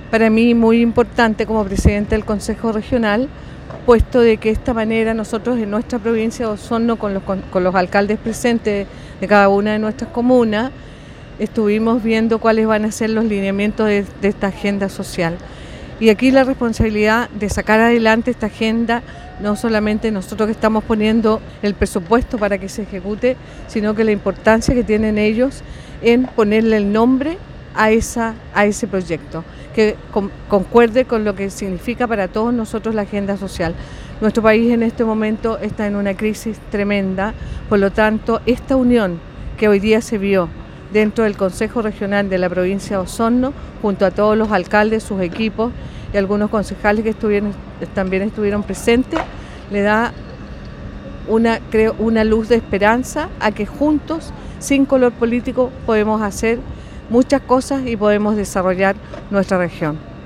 Para mí muy importante como presidente del Consejo Regional, puesto de que de esta manera nosotros en nuestra provincia de Osorno, con los alcaldes presentes de cada una de nuestras comunas, estuvimos viendo cuáles van a ser los lineamientos de esta agenda social. Y aquí la responsabilidad de sacar adelante esta agenda, no solamente nosotros que estamos poniendo el presupuesto para que se ejecute, sino que la importancia que tienen ellos en ponerle el nombre a ese proyecto, que concuerde con lo que significa para todos nosotros la agenda social. Nuestro país en este momento está en una crisis tremenda, por lo tanto, esta unión que hoy día se vio dentro del Consejo Regional de la provincia de Osorno, junto a todos los alcaldes, sus equipos y algunos concejales que también estuvieron presentes, le da una luz de esperanza a que juntos, sin color político, podemos hacer muchas cosas y podemos desarrollar nuestra región.